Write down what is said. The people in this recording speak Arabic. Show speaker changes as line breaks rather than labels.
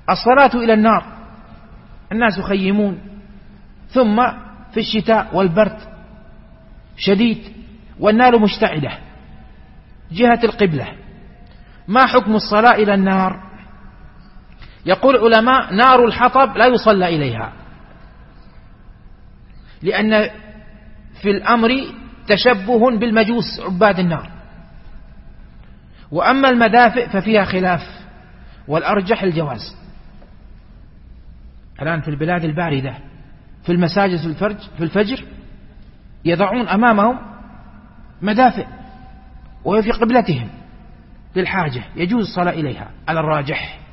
الصلاة إلى النار، الناس يخيمون، ثم في الشتاء والبرد شديد والنار مشتعلة جهة القبلة، ما حكم الصلاة إلى النار؟ يقول العلماء: نار الحطب لا يصلى إليها، لأن في الأمر تشبه بالمجوس عباد النار. وأما المدافئ ففيها خلاف، والأرجح الجواز. الآن في البلاد الباردة في المساجد في الفجر يضعون أمامهم مدافئ وهي في قبلتهم للحاجة، يجوز الصلاة إليها على الراجح.